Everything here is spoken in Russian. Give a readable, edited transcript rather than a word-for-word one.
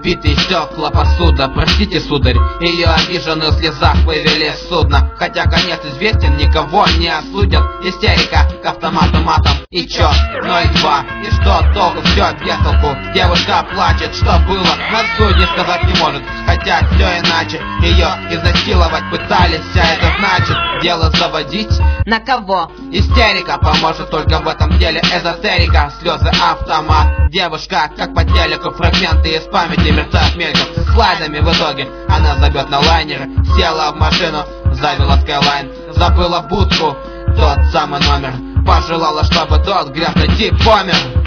Битые стекла, посуда, простите, сударь, ее обиженную в слезах вывели с судна. Хотя конец известен, никого не осудят. Истерика к автомату матом. И чё? 0,2. И что толку? Все без толку. Девушка плачет, что было на суде, сказать не может. Хотя все иначе. Ее изнасиловать пытались, а это значит дело заводить. На кого? Истерика поможет только в этом деле. Эзотерика, слезы, автомат. Девушка, как по телеку, фрагменты из памяти мерцают мельком. Слайдами в итоге она забьет на лайнер. Села в машину, завела Skyline. Забыла будку, тот самый номер. Пожелала, чтобы тот грязный тип помер.